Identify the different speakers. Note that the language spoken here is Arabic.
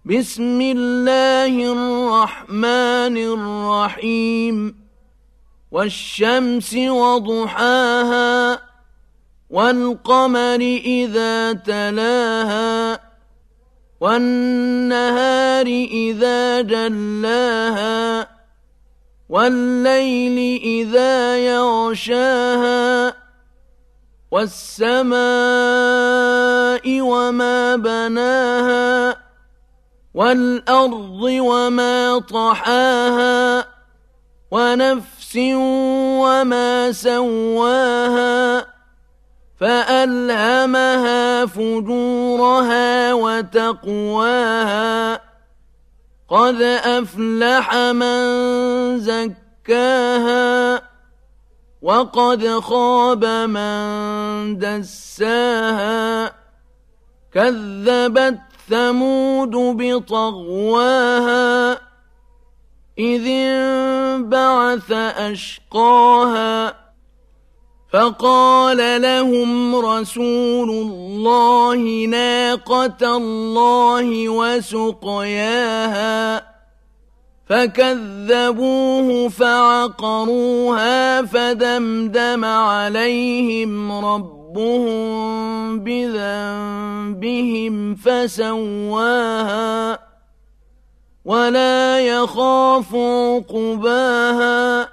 Speaker 1: بسم الله الرحمن الرحيم والشمس وضحاها والقمر إذا تلاها والنهار إذا جلاها والليل إذا يغشاها والسماء وما بناها والأرض وما طحاها ونفس وما سواها فألهمها فجورها وتقواها قد أفلح من زكاها وقد خاب من دساها كذبت ثمود بطغواها إذ انبعث أشقاها فقال لهم رسول الله ناقة الله وسقياها فكذبوه فعقروها فدمدم عليهم ربهم بذنبهم فسواها ولا يخاف عقباها